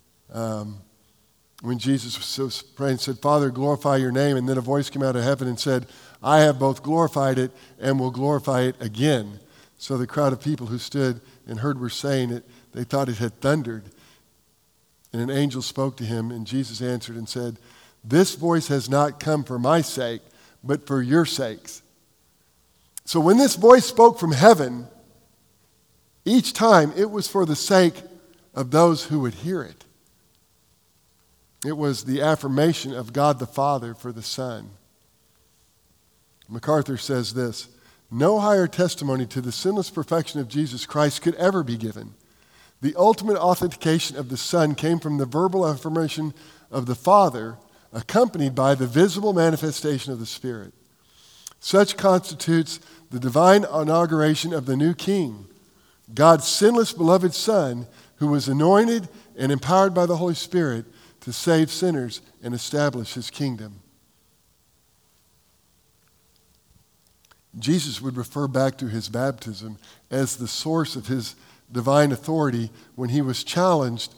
Speaker 1: when Jesus was praying, said, "Father, glorify your name." And then a voice came out of heaven and said, "I have both glorified it and will glorify it again." So the crowd of people who stood and heard were saying it, they thought it had thundered. And an angel spoke to him, and Jesus answered and said, "This voice has not come for my sake, but for your sakes." So when this voice spoke from heaven, each time it was for the sake of those who would hear it. It was the affirmation of God the Father for the Son. MacArthur says this, "No higher testimony to the sinless perfection of Jesus Christ could ever be given. The ultimate authentication of the Son came from the verbal affirmation of the Father, accompanied by the visible manifestation of the Spirit. Such constitutes the divine inauguration of the new King, God's sinless beloved Son, who was anointed and empowered by the Holy Spirit to save sinners and establish his kingdom." Jesus would refer back to his baptism as the source of his divine authority when he was challenged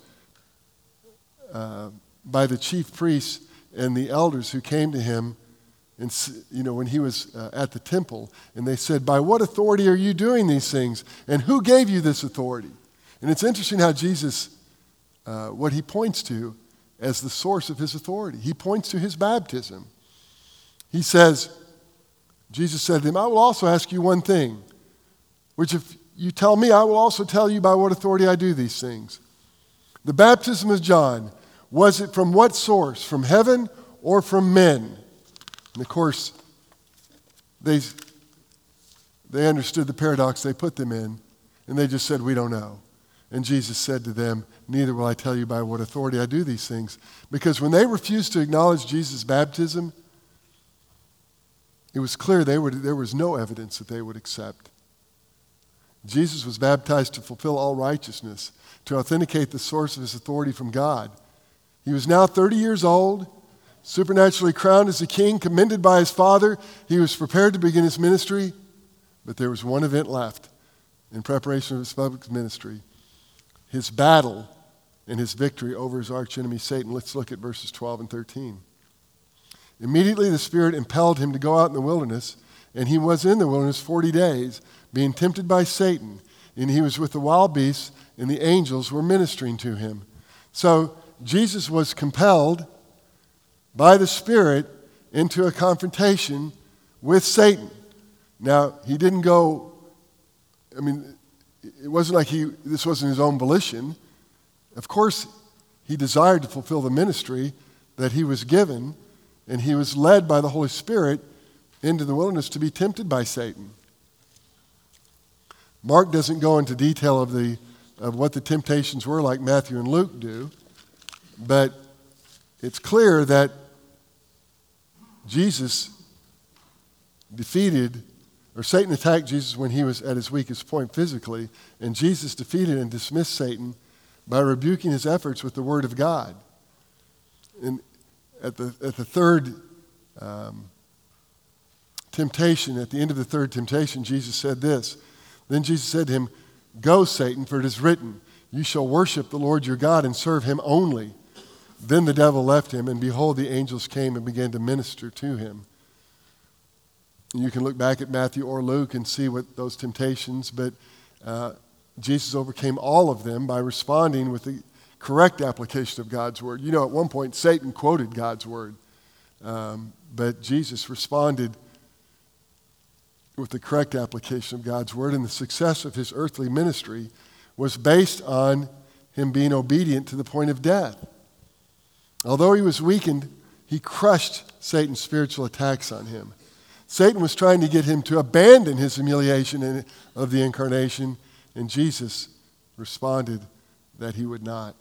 Speaker 1: by the chief priests and the elders who came to him, and when he was at the temple, and they said, "By what authority are you doing these things? And who gave you this authority?" And it's interesting how Jesus, what he points to as the source of his authority. He points to his baptism. He says, Jesus said to him, "I will also ask you one thing, which if you tell me, I will also tell you by what authority I do these things. The baptism of John, was it from what source? From heaven or from men?" And of course, they understood the paradox they put them in, and they just said, "We don't know." And Jesus said to them, "Neither will I tell you by what authority I do these things." Because when they refused to acknowledge Jesus' baptism, it was clear there was no evidence that they would accept. Jesus was baptized to fulfill all righteousness, to authenticate the source of his authority from God. He was now 30 years old, supernaturally crowned as a king, commended by his Father. He was prepared to begin his ministry, but there was one event left in preparation of his public ministry: his battle and his victory over his archenemy Satan. Let's look at verses 12 and 13. Immediately the Spirit impelled him to go out in the wilderness, and he was in the wilderness 40 days, being tempted by Satan. And he was with the wild beasts, and the angels were ministering to him. So Jesus was compelled by the Spirit into a confrontation with Satan. Now, he didn't go, it wasn't like this wasn't his own volition. Of course, he desired to fulfill the ministry that he was given, and he was led by the Holy Spirit into the wilderness to be tempted by Satan. Mark doesn't go into detail of what the temptations were like Matthew and Luke do, but it's clear that Satan attacked Jesus when he was at his weakest point physically, and Jesus defeated and dismissed Satan by rebuking his efforts with the Word of God. And at the third temptation, at the end of the third temptation, Jesus said this. Then Jesus said to him, "Go, Satan, for it is written, you shall worship the Lord your God and serve him only." Then the devil left him, and behold, the angels came and began to minister to him. And you can look back at Matthew or Luke and see what those temptations, but Jesus overcame all of them by responding with the correct application of God's word. At one point, Satan quoted God's word, but Jesus responded with the correct application of God's word, and the success of his earthly ministry was based on him being obedient to the point of death. Although he was weakened, he crushed Satan's spiritual attacks on him. Satan was trying to get him to abandon his humiliation of the incarnation, and Jesus responded that he would not.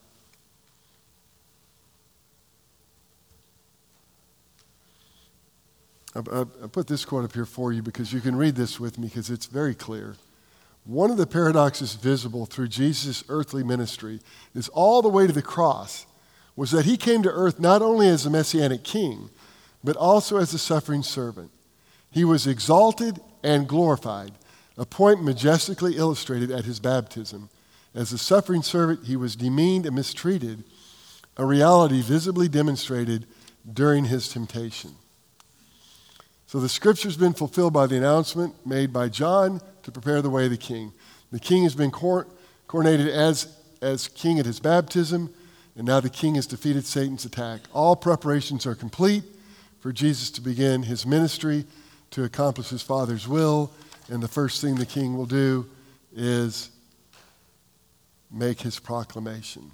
Speaker 1: I put this quote up here for you because you can read this with me because it's very clear. One of the paradoxes visible through Jesus' earthly ministry is all the way to the cross was that he came to earth not only as a messianic king, but also as a suffering servant. He was exalted and glorified, a point majestically illustrated at his baptism. As a suffering servant, he was demeaned and mistreated, a reality visibly demonstrated during his temptation. So the scripture's been fulfilled by the announcement made by John to prepare the way of the king. The king has been coronated as king at his baptism, and now the king has defeated Satan's attack. All preparations are complete for Jesus to begin his ministry to accomplish his Father's will, and the first thing the king will do is make his proclamation.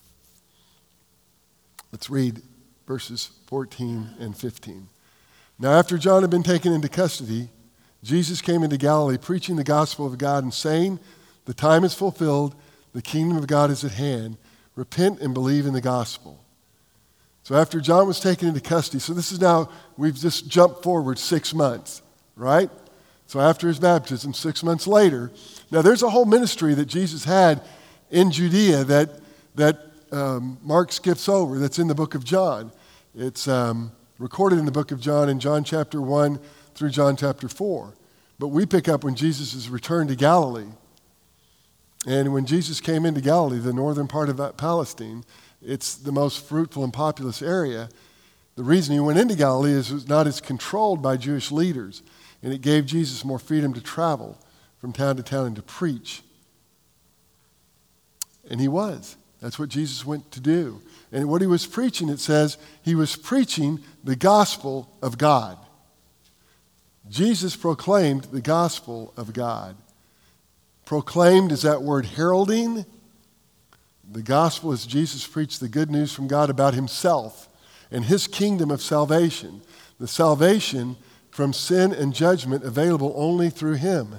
Speaker 1: Let's read verses 14 and 15. Now, after John had been taken into custody, Jesus came into Galilee preaching the gospel of God and saying, "The time is fulfilled, the kingdom of God is at hand. Repent and believe in the gospel." So after John was taken into custody, so this is now, we've just jumped forward 6 months, right? So after his baptism, 6 months later, now there's a whole ministry that Jesus had in Judea that Mark skips over, that's in the book of John. It's recorded in the book of John in John chapter 1 through John chapter 4. But we pick up when Jesus is returned to Galilee. And when Jesus came into Galilee, the northern part of Palestine, it's the most fruitful and populous area. The reason he went into Galilee is it was not as controlled by Jewish leaders, and it gave Jesus more freedom to travel from town to town and to preach. And he was. That's what Jesus went to do. And what he was preaching, it says, he was preaching the gospel of God. Jesus proclaimed the gospel of God. Proclaimed is that word heralding. The gospel is Jesus preached the good news from God about himself and his kingdom of salvation. The salvation from sin and judgment available only through him.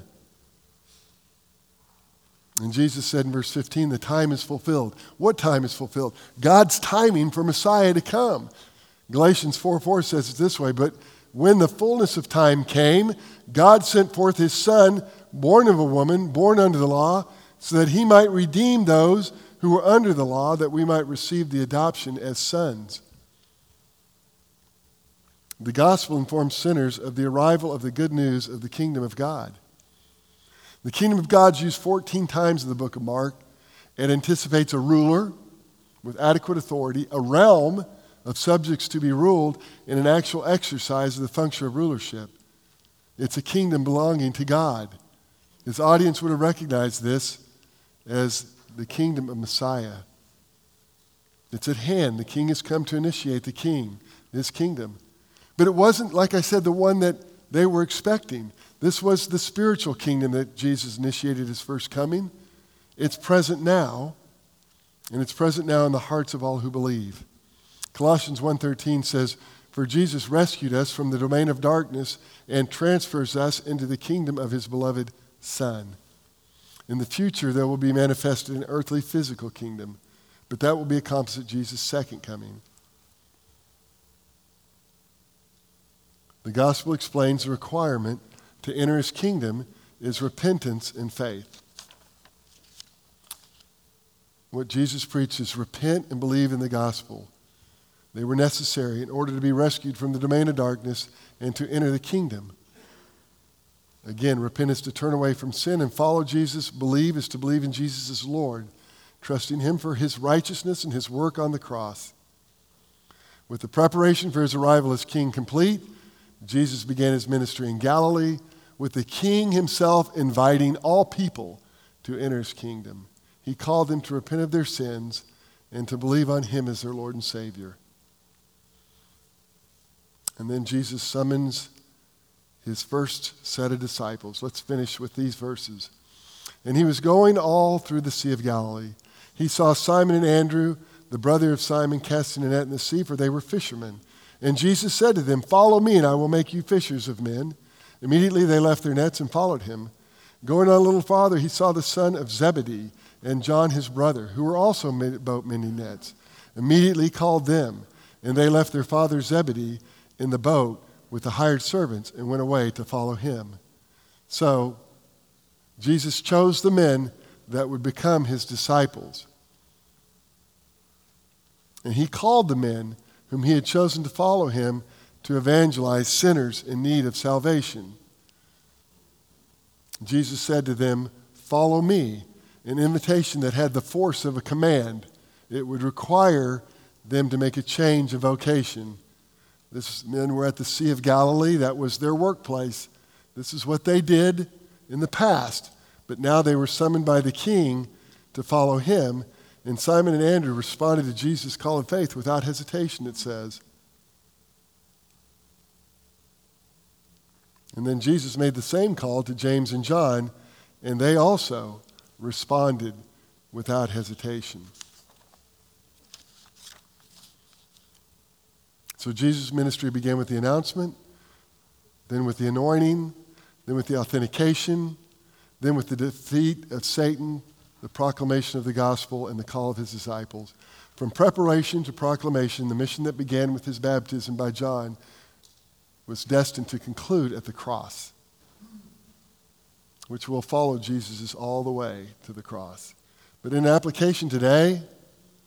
Speaker 1: And Jesus said in verse 15, the time is fulfilled. What time is fulfilled? God's timing for Messiah to come. Galatians 4:4 says it this way, but when the fullness of time came, God sent forth his Son, born of a woman, born under the law, so that he might redeem those who were under the law, that we might receive the adoption as sons. The gospel informs sinners of the arrival of the good news of the kingdom of God. The kingdom of God is used 14 times in the book of Mark. It anticipates a ruler with adequate authority, a realm of subjects to be ruled, and an actual exercise of the function of rulership. It's a kingdom belonging to God. His audience would have recognized this as the kingdom of Messiah. It's at hand. The king has come to initiate this kingdom. But it wasn't, like I said, the one that they were expecting. This was the spiritual kingdom that Jesus initiated his first coming. It's present now, and it's present now in the hearts of all who believe. Colossians 1:13 says, for Jesus rescued us from the domain of darkness and transfers us into the kingdom of his beloved Son. In the future, there will be manifested an earthly physical kingdom, but that will be accomplished at Jesus' second coming. The gospel explains the requirement to enter his kingdom is repentance and faith. What Jesus preached is repent and believe in the gospel. They were necessary in order to be rescued from the domain of darkness and to enter the kingdom. Again, repent is to turn away from sin and follow Jesus. Believe is to believe in Jesus as Lord, trusting him for his righteousness and his work on the cross. With the preparation for his arrival as king complete, Jesus began his ministry in Galilee, with the king himself inviting all people to enter his kingdom. He called them to repent of their sins and to believe on him as their Lord and Savior. And then Jesus summons his first set of disciples. Let's finish with these verses. And he was going all through the Sea of Galilee. He saw Simon and Andrew, the brother of Simon, casting a net in the sea, for they were fishermen. And Jesus said to them, follow me, and I will make you fishers of men. Immediately they left their nets and followed him. Going on a little farther, he saw the son of Zebedee and John his brother, who were also boat mending nets. Immediately he called them, and they left their father Zebedee in the boat with the hired servants and went away to follow him. So Jesus chose the men that would become his disciples. And he called the men whom he had chosen to follow him to evangelize sinners in need of salvation. Jesus said to them, follow me, an invitation that had the force of a command. It would require them to make a change of vocation. These men were at the Sea of Galilee. That was their workplace. This is what they did in the past. But now they were summoned by the king to follow him. And Simon and Andrew responded to Jesus' call of faith without hesitation, it says. And then Jesus made the same call to James and John, and they also responded without hesitation. So Jesus' ministry began with the announcement, then with the anointing, then with the authentication, then with the defeat of Satan, the proclamation of the gospel, and the call of his disciples. From preparation to proclamation, the mission that began with his baptism by John was destined to conclude at the cross, which will follow Jesus all the way to the cross. But in application today, it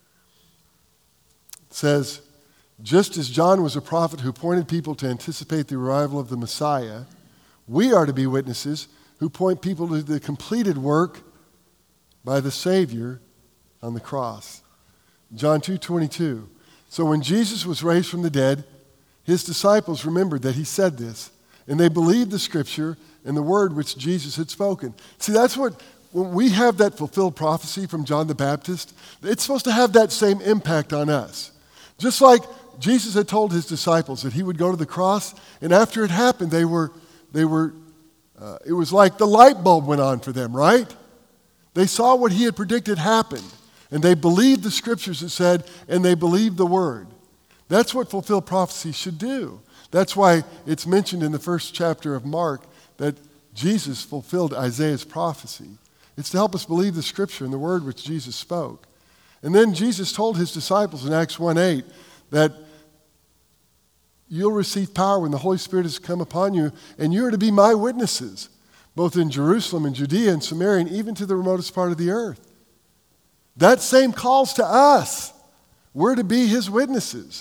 Speaker 1: says, just as John was a prophet who pointed people to anticipate the arrival of the Messiah, we are to be witnesses who point people to the completed work by the Savior on the cross. John 2:22. So when Jesus was raised from the dead, his disciples remembered that he said this, and they believed the scripture and the word which Jesus had spoken. See, that's what, when we have that fulfilled prophecy from John the Baptist, it's supposed to have that same impact on us. Just like Jesus had told his disciples that he would go to the cross, and after it happened, it was like the light bulb went on for them, right? They saw what he had predicted happened, and they believed the scriptures it said, and they believed the word. That's what fulfilled prophecy should do. That's why it's mentioned in the first chapter of Mark that Jesus fulfilled Isaiah's prophecy. It's to help us believe the scripture and the word which Jesus spoke. And then Jesus told his disciples in Acts 1:8 that you'll receive power when the Holy Spirit has come upon you, and you are to be my witnesses, both in Jerusalem and Judea and Samaria and even to the remotest part of the earth. That same calls to us. We're to be his witnesses.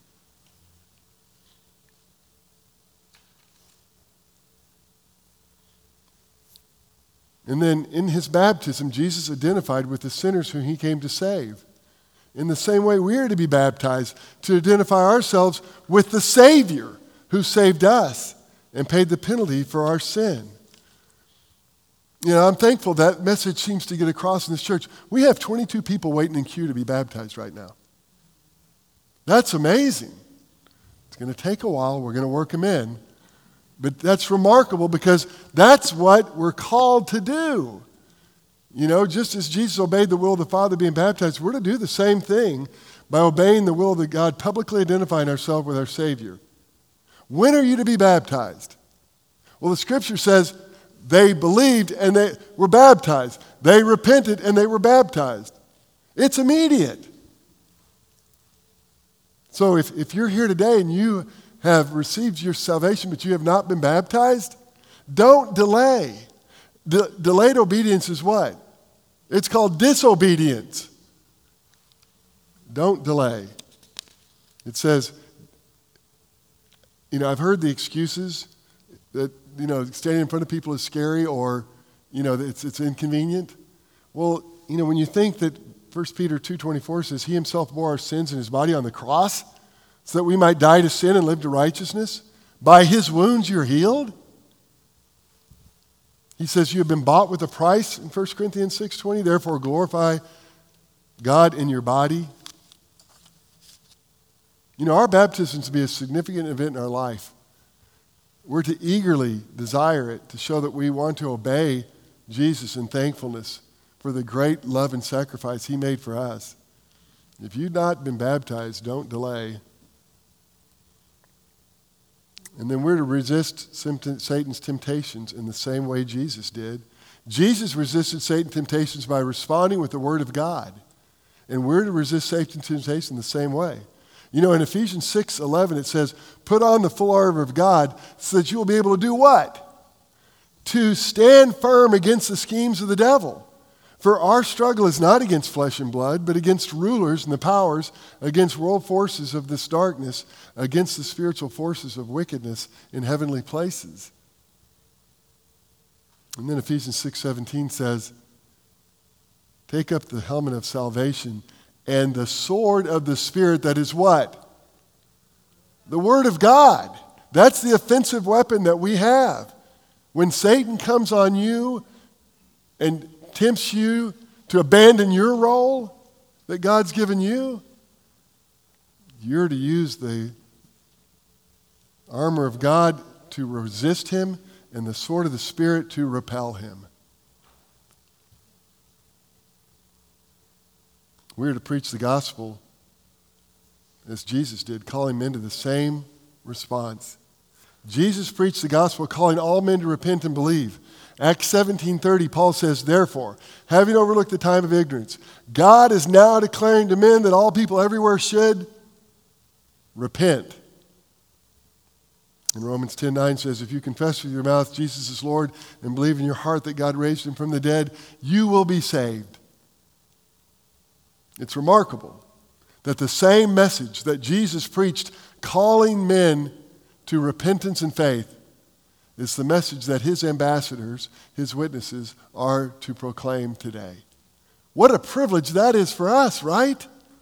Speaker 1: And then in his baptism, Jesus identified with the sinners whom he came to save. In the same way, we are to be baptized to identify ourselves with the Savior who saved us and paid the penalty for our sin. You know, I'm thankful that message seems to get across in this church. We have 22 people waiting in queue to be baptized right now. That's amazing. It's going to take a while. We're going to work them in. But that's remarkable because that's what we're called to do. You know, just as Jesus obeyed the will of the Father being baptized, we're to do the same thing by obeying the will of God, publicly identifying ourselves with our Savior. When are you to be baptized? Well, the scripture says they believed and they were baptized. They repented and they were baptized. It's immediate. So if you're here today and you have received your salvation but you have not been baptized, don't delay. Delayed obedience is what? It's called disobedience. Don't delay. It says, you know, I've heard the excuses that, you know, standing in front of people is scary or, you know, it's inconvenient. Well, you know, when you think that 1 Peter 2:24 says he himself bore our sins in his body on the cross so that we might die to sin and live to righteousness, by his wounds you're healed. He says you have been bought with a price in 1 Corinthians 6:20, therefore glorify God in your body. You know, our baptism is to be a significant event in our life. We're to eagerly desire it to show that we want to obey Jesus in thankfulness for the great love and sacrifice he made for us. If you've not been baptized, don't delay. And then we're to resist Satan's temptations in the same way Jesus did. Jesus resisted Satan's temptations by responding with the word of God. And we're to resist Satan's temptation the same way. You know, in Ephesians 6:11 it says, put on the full armor of God so that you will be able to do what? To stand firm against the schemes of the devil. For our struggle is not against flesh and blood, but against rulers and the powers, against world forces of this darkness, against the spiritual forces of wickedness in heavenly places. And then Ephesians 6:17 says, take up the helmet of salvation and the sword of the Spirit that is what? The Word of God. That's the offensive weapon that we have. When Satan comes on you and tempts you to abandon your role that God's given you, you're to use the armor of God to resist him and the sword of the Spirit to repel him. We're to preach the gospel as Jesus did, calling men to the same response. Jesus preached the gospel, calling all men to repent and believe. Acts 17:30, Paul says, therefore, having overlooked the time of ignorance, God is now declaring to men that all people everywhere should repent. And Romans 10:9 says, if you confess with your mouth Jesus is Lord and believe in your heart that God raised him from the dead, you will be saved. It's remarkable that the same message that Jesus preached, calling men to repentance and faith, is the message that his ambassadors, his witnesses, are to proclaim today. What a privilege that is for us, right?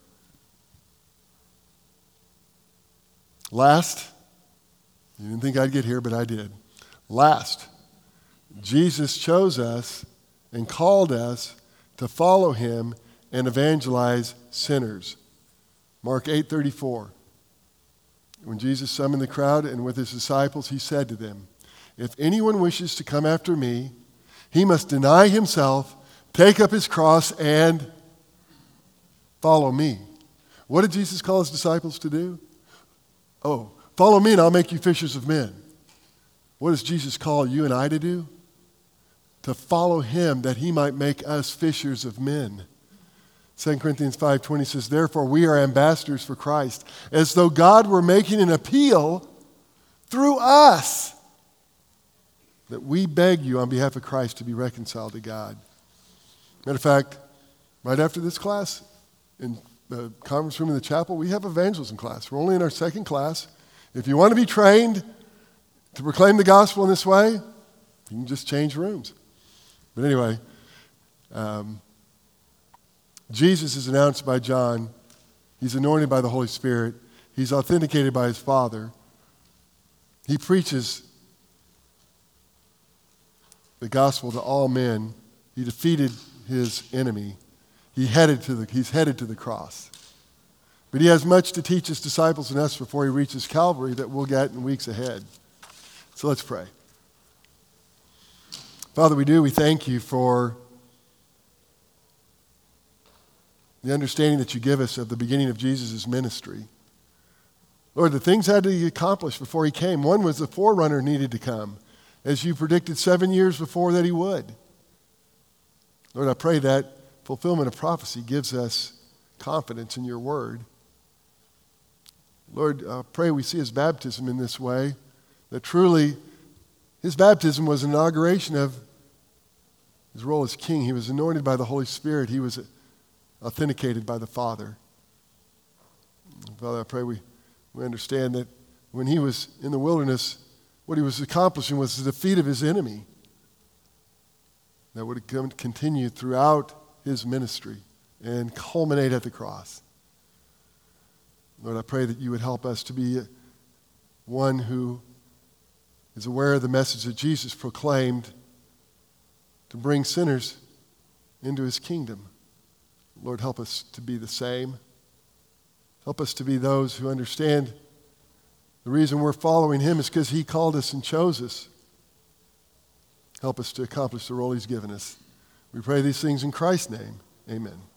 Speaker 1: Last, you didn't think I'd get here, but I did. Last, Jesus chose us and called us to follow him and evangelize sinners. Mark 8:34. When Jesus summoned the crowd and with his disciples, he said to them, "If anyone wishes to come after me, he must deny himself, take up his cross, and follow me." What did Jesus call his disciples to do? Oh, follow me and I'll make you fishers of men. What does Jesus call you and I to do? To follow him that he might make us fishers of men. 2 Corinthians 5:20 says, "Therefore we are ambassadors for Christ, as though God were making an appeal through us, that we beg you on behalf of Christ to be reconciled to God." Matter of fact, right after this class, in the conference room in the chapel, we have evangelism class. We're only in our second class. If you want to be trained to proclaim the gospel in this way, you can just change rooms. But anyway, Jesus is announced by John. He's anointed by the Holy Spirit. He's authenticated by his Father. He preaches the gospel to all men. He defeated his enemy. He's headed to the cross. But he has much to teach his disciples and us before he reaches Calvary that we'll get in weeks ahead. So let's pray. Father, we thank you for the understanding that you give us of the beginning of Jesus' ministry. Lord, the things had to be accomplished before he came. One was the forerunner needed to come, as you predicted 7 years before that he would. Lord, I pray that fulfillment of prophecy gives us confidence in your word. Lord, I pray we see his baptism in this way, that truly his baptism was an inauguration of his role as king. He was anointed by the Holy Spirit. He was authenticated by the Father. Father, I pray we understand that when he was in the wilderness, what he was accomplishing was the defeat of his enemy that would continue throughout his ministry and culminate at the cross. Lord, I pray that you would help us to be one who is aware of the message that Jesus proclaimed to bring sinners into his kingdom. Lord, help us to be the same. Help us to be those who understand the reason we're following him is because he called us and chose us. Help us to accomplish the role he's given us. We pray these things in Christ's name. Amen.